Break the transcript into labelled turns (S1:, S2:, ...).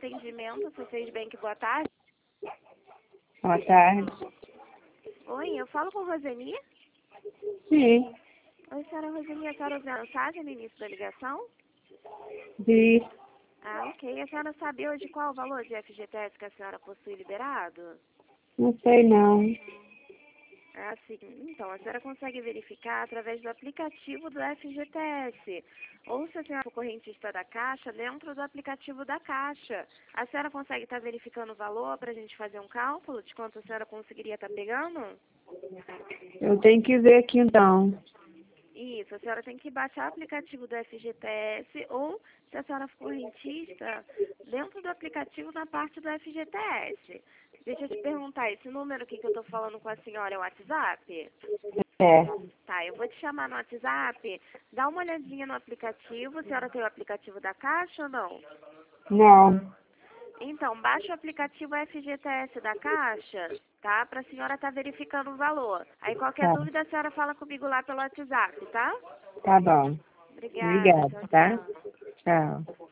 S1: atendimento, vocês bem que boa tarde.
S2: Boa tarde.
S1: Oi, eu falo com Roseni?
S2: Sim,
S1: Oi, senhora Roseni, a senhora usou a mensagem no início da ligação?
S2: vi.
S1: Ah, ok. A senhora sabe hoje qual o valor de FGTS que a senhora possui liberado?
S2: Não sei não.
S1: Ah, sim. Então, a senhora consegue verificar através do aplicativo do FGTS. Ou se a senhora for correntista da Caixa, dentro do aplicativo da Caixa. A senhora consegue estar verificando o valor para a gente fazer um cálculo de quanto a senhora conseguiria estar pegando?
S2: Eu tenho que ver aqui então.
S1: Isso, a senhora tem que baixar o aplicativo do FGTS ou, se a senhora for correntista, dentro do aplicativo na parte do FGTS. Deixa eu te perguntar, esse número aqui que eu estou falando com a senhora é o WhatsApp?
S2: É.
S1: Tá, eu vou te chamar no WhatsApp, dá uma olhadinha no aplicativo, a senhora tem o aplicativo da Caixa ou não?
S2: Não.
S1: Então, baixa o aplicativo FGTS da Caixa, tá? Pra senhora estar verificando o valor. Aí qualquer
S2: Tá.
S1: dúvida a senhora fala comigo lá pelo WhatsApp, tá?
S2: Tá bom.
S1: Obrigada,
S2: Obrigada,
S1: tchau,
S2: tá?
S1: tchau.
S2: Tchau.